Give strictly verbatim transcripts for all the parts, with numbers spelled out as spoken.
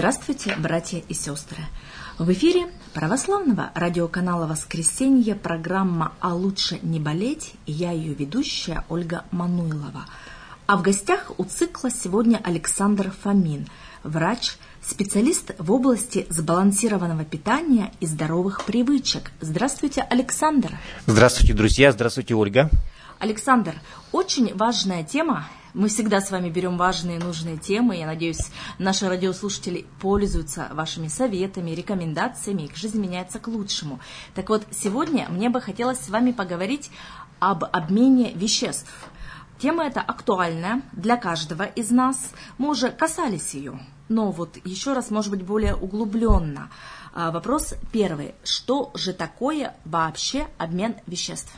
Здравствуйте, братья и сестры! В эфире православного радиоканала «Воскресенье» программа «А лучше не болеть» и я ее ведущая Ольга Мануйлова. А в гостях у цикла сегодня Александр Фомин, врач, специалист в области сбалансированного питания и здоровых привычек. Здравствуйте, Александр! Здравствуйте, друзья! Здравствуйте, Ольга! Александр, очень важная тема. Мы всегда с вами берем важные и нужные темы. Я надеюсь, наши радиослушатели пользуются вашими советами, рекомендациями, их жизнь меняется к лучшему. Так вот, сегодня мне бы хотелось с вами поговорить об обмене веществ. Тема эта актуальная для каждого из нас. Мы уже касались ее, но вот еще раз, может быть, более углубленно. Вопрос первый. Что же такое вообще обмен веществ?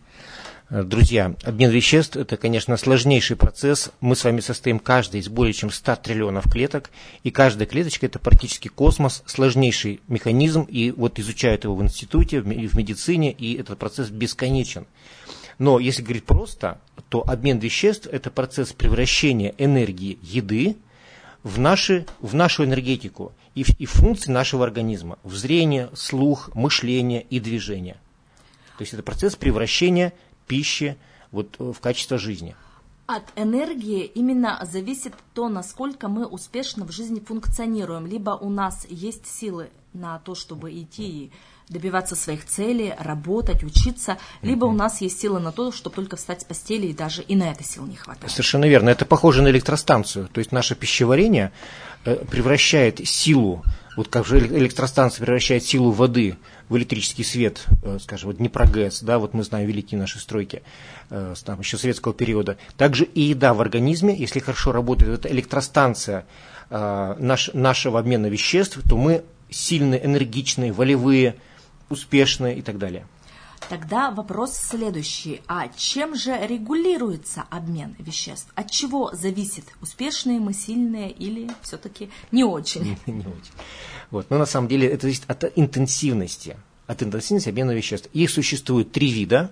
Друзья, обмен веществ – это, конечно, сложнейший процесс. Мы с вами состоим каждый из более чем ста триллионов клеток, и каждая клеточка – это практически космос, сложнейший механизм, и вот изучают его в институте, в медицине, и этот процесс бесконечен. Но если говорить просто, то обмен веществ – это процесс превращения энергии еды в, наши, в нашу энергетику и в, и в функции нашего организма, в зрение, слух, мышление и движение. То есть это процесс превращения пищи вот, в качество жизни. От энергии именно зависит то, насколько мы успешно в жизни функционируем. Либо у нас есть силы на то, чтобы идти и добиваться своих целей, работать, учиться, либо у нас есть силы на то, чтобы только встать с постели, и даже и на это сил не хватает. Совершенно верно. Это похоже на электростанцию. То есть наше пищеварение превращает силу, вот как же электростанция превращает силу воды в электрический свет, скажем, вот Днепрогэс, да, вот мы знаем великие наши стройки там, еще советского периода. Также и еда в организме, если хорошо работает эта электростанция наш, нашего обмена веществ, то мы сильные, энергичные, волевые, успешные и так далее. Тогда вопрос следующий. А чем же регулируется обмен веществ? От чего зависит, успешные мы, сильные или все-таки не очень? Не, не очень. Вот. Но на самом деле это зависит от интенсивности, от интенсивности обмена веществ. Их существует три вида.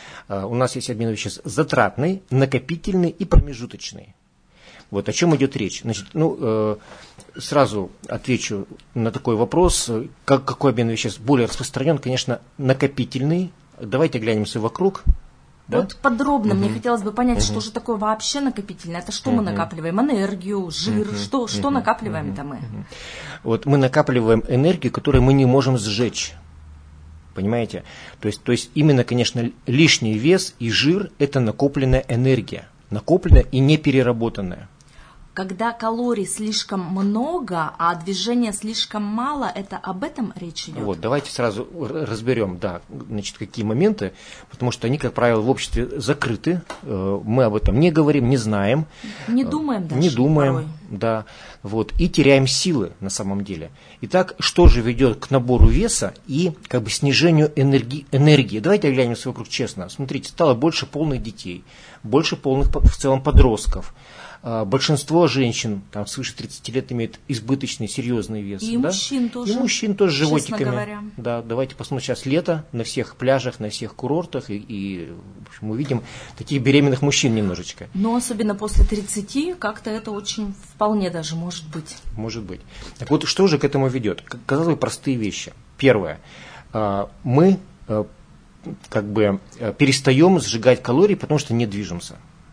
У нас есть обмен веществ затратный, накопительный и промежуточный. Вот о чем идет речь. Значит, ну, э, сразу отвечу на такой вопрос. Как, какой обмен веществ более распространен? Конечно, накопительный. Давайте глянемся вокруг. Да? Вот подробно угу. мне хотелось бы понять, угу. что же такое вообще накопительное. Это что угу. мы накапливаем? Энергию, жир? Угу. Что, что угу. накапливаем-то мы? Угу. Вот мы накапливаем энергию, которую мы не можем сжечь. Понимаете? То есть, то есть именно, конечно, лишний вес и жир – это накопленная энергия. Накопленная и не переработанная. Когда калорий слишком много, а движения слишком мало, это об этом речь идет? Вот, давайте сразу разберем, да, значит, какие моменты, потому что они, как правило, в обществе закрыты, мы об этом не говорим, не знаем. Не думаем даже. Не думаем, порой. Да, вот, и теряем силы на самом деле. Итак, что же ведет к набору веса и как бы снижению энергии? энергии? Давайте оглянемся вокруг честно. Смотрите, стало больше полных детей, больше полных в целом подростков. Большинство женщин там, свыше тридцати лет имеют избыточный, серьезный вес. И да? мужчин тоже. И мужчин тоже с животиками. Говоря. Да, давайте посмотрим сейчас лето на всех пляжах, на всех курортах. И, и в общем, мы видим таких беременных мужчин немножечко. Но особенно после тридцати как-то это очень вполне даже может быть. Может быть. Так вот, что же к этому ведет? Казалось бы, простые вещи. Первое. Мы как бы перестаем сжигать калории, потому что не движемся.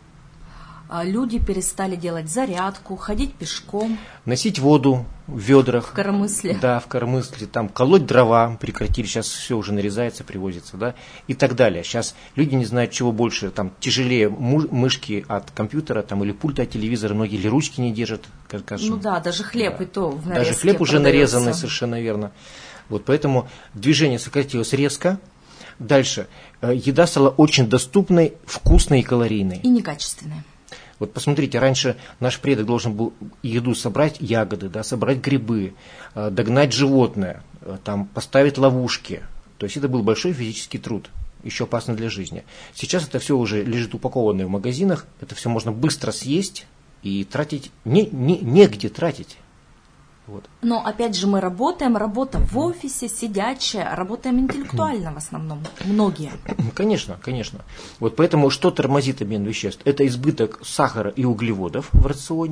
Люди перестали делать зарядку, ходить пешком. Носить воду в ведрах. В коромысле. Да, в коромысле. Там колоть дрова прекратили, сейчас все уже нарезается, привозится, да, и так далее. Сейчас люди не знают, чего больше, там, тяжелее мышки от компьютера, там, или пульта от телевизора, многие или ручки не держат, скажем. Ну да, даже хлеб да. и то в нарезке Даже хлеб уже продается. нарезанный, совершенно верно. Вот, поэтому движение сократилось резко. Дальше. Еда стала очень доступной, вкусной и калорийной. И некачественной. Вот посмотрите, раньше наш предок должен был еду собрать, ягоды, да, собрать грибы, догнать животное, там, поставить ловушки. То есть это был большой физический труд, еще опасно для жизни. Сейчас это все уже лежит упакованное в магазинах, это все можно быстро съесть и тратить, не, не, негде тратить. Вот. Но опять же мы работаем, работа в офисе, сидячая, работаем интеллектуально в основном, многие. Конечно, конечно. Вот поэтому что тормозит обмен веществ? Это избыток сахара и углеводов в рационе,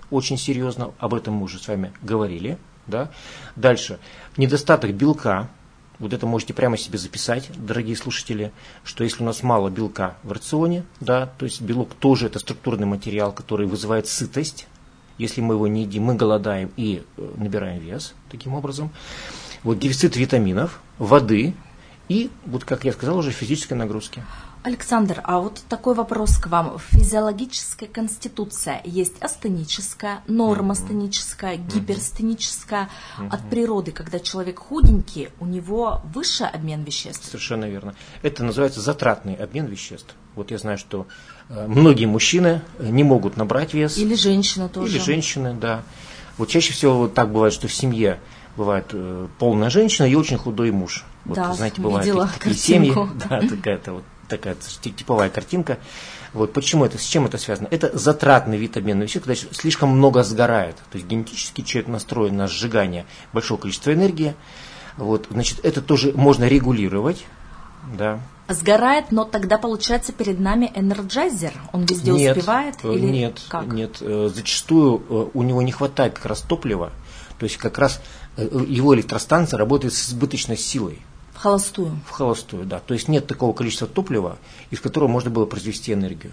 очень серьезно, об этом мы уже с вами говорили. Да? Дальше, недостаток белка. Вот это можете прямо себе записать, дорогие слушатели, что если у нас мало белка в рационе, да, то есть белок тоже это структурный материал, который вызывает сытость. Если мы его не едим, мы голодаем и набираем вес таким образом. Вот дефицит витаминов, воды и, вот как я сказал, уже физической нагрузки. Александр, а вот такой вопрос к вам. Физиологическая конституция есть астеническая, нормастеническая, uh-huh. гиперстеническая. Uh-huh. От природы, когда человек худенький, у него выше обмен веществ? Совершенно верно. Это называется затратный обмен веществ. Вот я знаю, что э, многие мужчины не могут набрать вес. Или женщины тоже. Или женщины, да. Вот чаще всего вот так бывает, что в семье бывает э, полная женщина и очень худой муж. Вот, да, знаете, бывают такие, такие семьи. Да, такая-то вот. Такая типовая картинка. Вот почему это, с чем это связано? Это затратный вид обмена веществ, когда слишком много сгорает. То есть генетически человек настроен на сжигание большого количества энергии. Вот, значит, это тоже можно регулировать. Да. Сгорает, но тогда получается перед нами энерджайзер. Он везде нет, успевает? Или нет, как? Нет, зачастую у него не хватает как раз топлива. То есть как раз его электростанция работает с избыточной силой. В холостую. В холостую, да. То есть нет такого количества топлива, из которого можно было произвести энергию.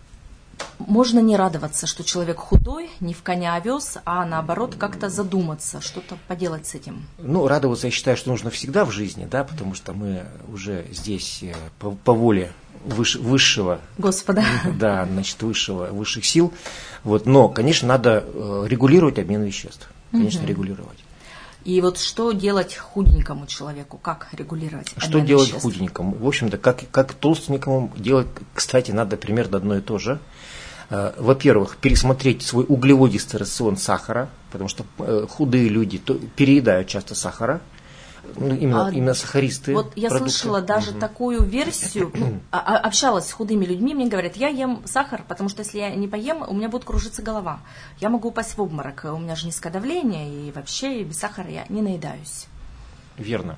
Можно не радоваться, что человек худой, не в коня овес, а наоборот как-то задуматься, что-то поделать с этим. Ну, радоваться, я считаю, что нужно всегда в жизни, да, потому что мы уже здесь по, по воле выш, высшего. Господа. Да, значит, высшего, высших сил. Вот, но, конечно, надо регулировать обмен веществ. Конечно, угу. регулировать. И вот что делать худенькому человеку? Как регулировать? Что делать веществ? Худенькому? В общем-то, как, как толстенькому делать, кстати, надо примерно одно и то же. Во-первых, пересмотреть свой углеводистый рацион сахара, потому что худые люди переедают часто сахара. Ну, именно, а, именно сахаристые Вот я продукты. слышала даже угу. такую версию, ну, общалась с худыми людьми, мне говорят, я ем сахар, потому что если я не поем, у меня будет кружиться голова. Я могу упасть в обморок, у меня же низкое давление, и вообще без сахара я не наедаюсь. Верно.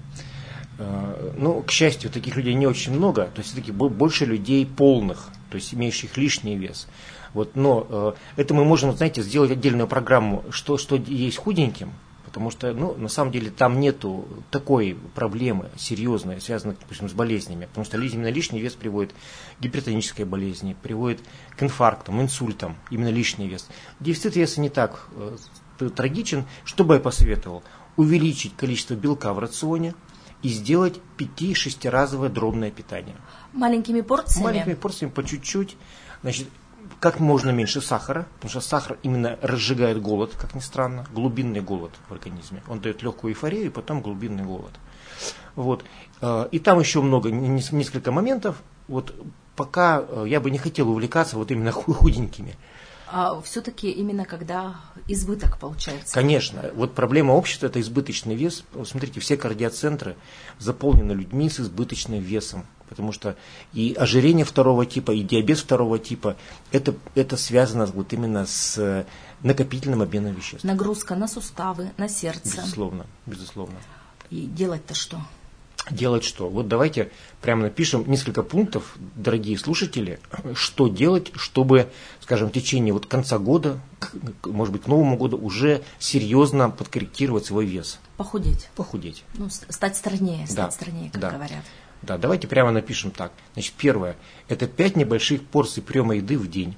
Ну, к счастью, таких людей не очень много, то есть все-таки больше людей полных, то есть имеющих лишний вес. Вот, но это мы можем, знаете, сделать отдельную программу, что, что есть худеньким. Потому что, ну, на самом деле, там нету такой проблемы серьезной, связанной, допустим, с болезнями. Потому что именно лишний вес приводит к гипертонической болезни, приводит к инфарктам, инсультам, именно лишний вес. Дефицит веса не так э, трагичен. Что бы я посоветовал? Увеличить количество белка в рационе и сделать пяти-шестиразовое дробное питание. Маленькими порциями? Маленькими порциями, по чуть-чуть. Значит, как можно меньше сахара, потому что сахар именно разжигает голод, как ни странно, глубинный голод в организме. Он дает легкую эйфорию и потом глубинный голод. Вот. И там еще много, несколько моментов. Вот пока я бы не хотел увлекаться вот именно худенькими. А все-таки именно когда избыток получается? Конечно. Вот проблема общества – это избыточный вес. Смотрите, все кардиоцентры заполнены людьми с избыточным весом. Потому что и ожирение второго типа, и диабет второго типа, это, это связано вот именно с накопительным обменом веществ. Нагрузка на суставы, на сердце. Безусловно, безусловно. И делать-то что? Делать что? Вот давайте прямо напишем несколько пунктов, дорогие слушатели, что делать, чтобы, скажем, в течение вот конца года, может быть, к Новому году уже серьезно подкорректировать свой вес. Похудеть. Похудеть. Ну, стать стройнее, стать да. стройнее, как да. говорят. Да, давайте прямо напишем так. Значит, первое, это пять небольших порций приема еды в день.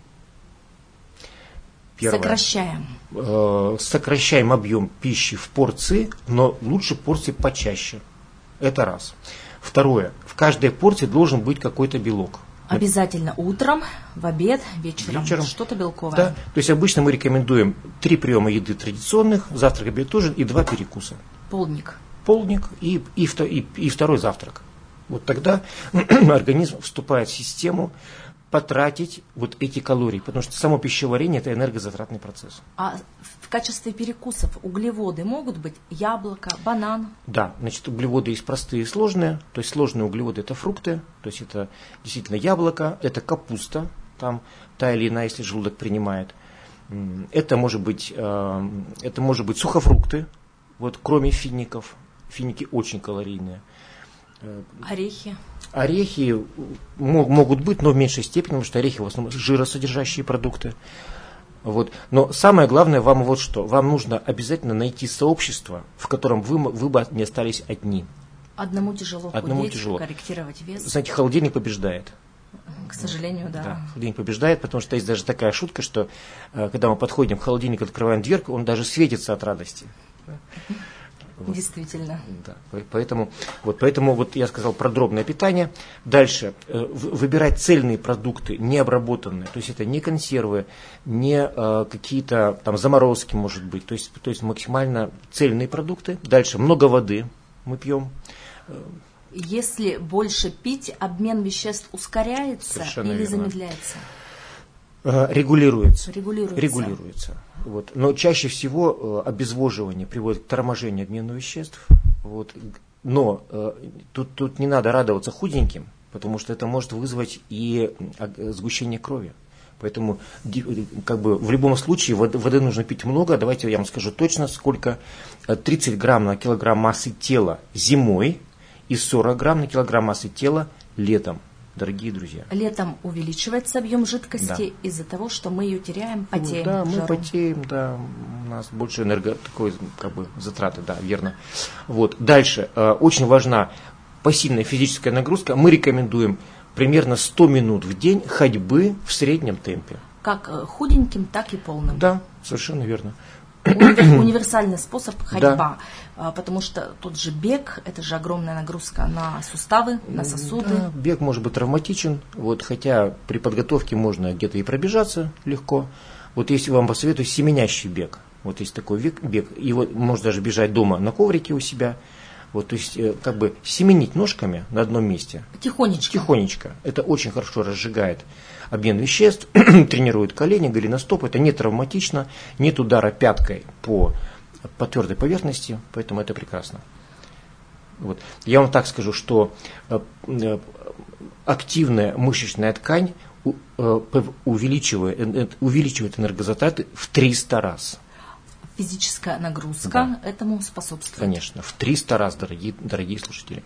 Первое. Сокращаем. Э, сокращаем объем пищи в порции, но лучше порции почаще. Это раз. Второе, в каждой порции должен быть какой-то белок. Обязательно утром, в обед, вечером, вечером. Что-то белковое. Да, то есть обычно мы рекомендуем три приема еды традиционных, завтрак, обед, ужин и два перекуса. Полдник. Полдник и, и, и, и второй завтрак. Вот тогда организм вступает в систему потратить вот эти калории, потому что само пищеварение – это энергозатратный процесс. А в качестве перекусов углеводы могут быть яблоко, банан? Да, значит, углеводы есть простые и сложные. То есть сложные углеводы – это фрукты, то есть это действительно яблоко, это капуста, там та или иная, если желудок принимает. Это может быть, это может быть сухофрукты, вот кроме фиников. Финики очень калорийные. Орехи? Орехи могут быть, но в меньшей степени, потому что орехи в основном жиросодержащие продукты. Вот. Но самое главное вам вот что. Вам нужно обязательно найти сообщество, в котором вы, вы бы не остались одни. Одному тяжело Одному худеть, тяжело. корректировать вес. Знаете, холодильник побеждает. К сожалению, да. Да, холодильник побеждает, потому что есть даже такая шутка, что э, когда мы подходим к холодильнику, открываем дверку, он даже светится от радости. Вот. Действительно. Да, поэтому, вот, поэтому вот я сказал про дробное питание. Дальше, э, выбирать цельные продукты, не обработанные. То есть это не консервы, не э, какие-то там заморозки, может быть. То есть, то есть максимально цельные продукты. Дальше, много воды мы пьем. Если больше пить, обмен веществ ускоряется Совершенно или верно. замедляется? Регулируется. Регулируется. Регулируется. Вот. Но чаще всего обезвоживание приводит к торможению обмена веществ. Вот. Но э, тут, тут не надо радоваться худеньким, потому что это может вызвать и сгущение крови. Поэтому как бы, в любом случае воды, воды нужно пить много. Давайте я вам скажу точно, сколько. тридцать грамм на килограмм массы тела зимой и сорок грамм на килограмм массы тела летом, дорогие друзья. Lетом увеличивается объем жидкости Да. из-за того, что мы ее теряем, потеем. Да, мы жаром. потеем, да, у нас больше энерго, такой, как бы, затраты, да, верно. Вот. Дальше, э, очень важна пассивная физическая нагрузка. Мы рекомендуем примерно сто минут в день ходьбы в среднем темпе. Как худеньким, так и полным. Да, совершенно верно. Универ- универсальный способ ходьба, да. Потому что тот же бег, это же огромная нагрузка на суставы, на сосуды. Да, бег может быть травматичен, вот, хотя при подготовке можно где-то и пробежаться легко. Вот если вам посоветую семенящий бег, вот есть такой бег, его можно даже бежать дома на коврике у себя. Вот, то есть, как бы семенить ножками на одном месте. Тихонечко. Тихонечко. Это очень хорошо разжигает обмен веществ, тренирует колени, голеностоп. Это не травматично, нет удара пяткой по, по твердой поверхности, поэтому это прекрасно. Вот. Я вам так скажу, что активная мышечная ткань увеличивает, увеличивает энергозатраты в триста раз. Физическая нагрузка Да. этому способствует. Конечно, в триста раз, дорогие, дорогие слушатели.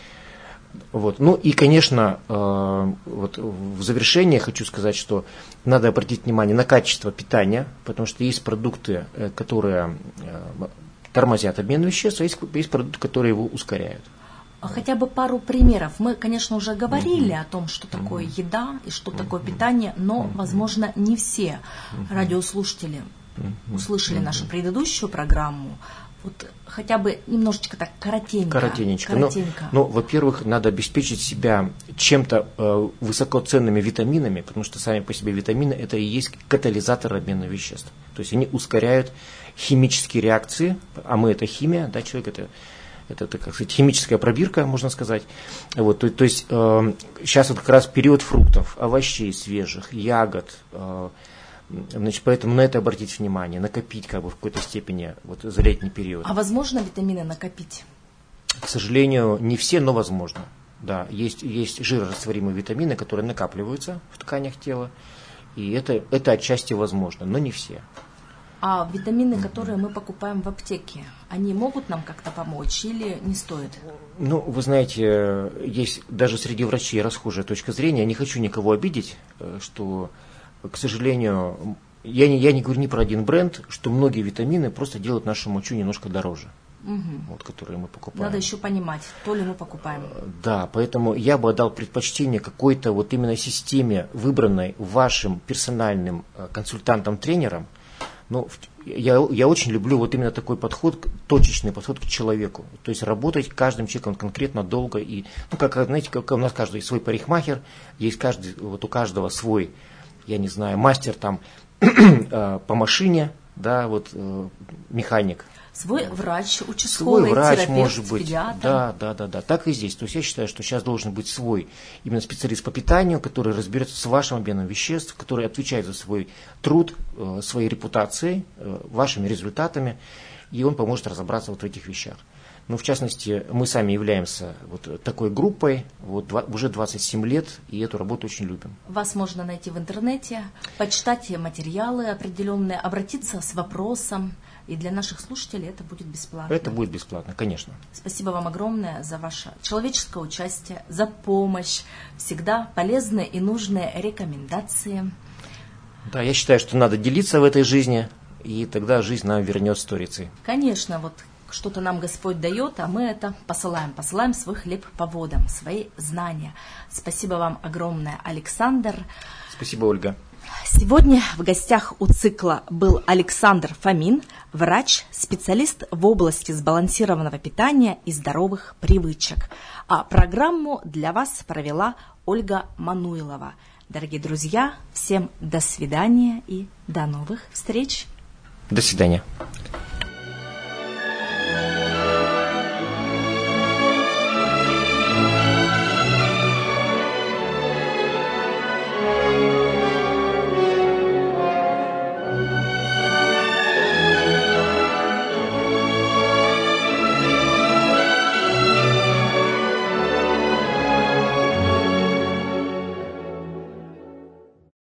Вот. Ну и, конечно, э, вот в завершение хочу сказать, что надо обратить внимание на качество питания, потому что есть продукты, э, которые э, тормозят обмен веществ, а есть, есть продукты, которые его ускоряют. Хотя бы пару примеров. Мы, конечно, уже говорили Mm-hmm. о том, что такое Mm-hmm. еда и что Mm-hmm. такое питание, но, Mm-hmm. возможно, не все Mm-hmm. радиослушатели Mm-hmm. услышали Mm-hmm. нашу предыдущую программу. Вот хотя бы немножечко так коротенько. Коротенечко. коротенько. Ну, ну, во-первых, надо обеспечить себя чем-то э, высокоценными витаминами, потому что сами по себе витамины это и есть катализатор обмена веществ. То есть они ускоряют химические реакции, а мы это химия, да, человек это, это, это как сказать, химическая пробирка, можно сказать. Вот, то, то есть э, сейчас вот как раз период фруктов, овощей свежих, ягод. Э, Значит, поэтому на это обратить внимание, накопить как бы в какой-то степени вот, за летний период. А возможно витамины накопить? К сожалению, не все, но возможно. Да, есть, есть жирорастворимые витамины, которые накапливаются в тканях тела, и это, это отчасти возможно, но не все. А витамины, которые мы покупаем в аптеке, они могут нам как-то помочь или не стоит? Ну, вы знаете, есть даже среди врачей расхожая точка зрения. Я не хочу никого обидеть, что... К сожалению, я не, я не говорю ни про один бренд, что многие витамины просто делают нашу мочу немножко дороже, угу. вот, которые мы покупаем. Надо еще понимать, то ли мы покупаем. Да, поэтому я бы отдал предпочтение какой-то вот именно системе, выбранной вашим персональным консультантом-тренером. Ну, я, я очень люблю вот именно такой подход, точечный подход к человеку. То есть работать каждым человеком конкретно долго. И, ну, как, знаете, как у нас каждый свой парикмахер, есть каждый, вот у каждого свой, я не знаю, мастер там по машине, да, вот механик. Свой врач, участковый, свой врач, терапевт, может быть. педиатр. Да, да, да, да. Так и здесь. То есть я считаю, что сейчас должен быть свой именно специалист по питанию, который разберется с вашим обменом веществ, который отвечает за свой труд, своей репутацией, вашими результатами, и он поможет разобраться вот в этих вещах. Ну, в частности, мы сами являемся вот такой группой, вот, уже двадцать семь лет, и эту работу очень любим. Вас можно найти в интернете, почитать материалы определенные, обратиться с вопросом, и для наших слушателей это будет бесплатно. Это будет бесплатно, конечно. Спасибо вам огромное за ваше человеческое участие, за помощь, всегда полезные и нужные рекомендации. Да, я считаю, что надо делиться в этой жизни, и тогда жизнь нам вернет сторицей. Конечно, вот что-то нам Господь дает, а мы это посылаем. Посылаем свой хлеб по водам, свои знания. Спасибо вам огромное, Александр. Спасибо, Ольга. Сегодня в гостях у цикла был Александр Фомин, врач, специалист в области сбалансированного питания и здоровых привычек. А программу для вас провела Ольга Мануилова. Дорогие друзья, всем до свидания и до новых встреч. До свидания.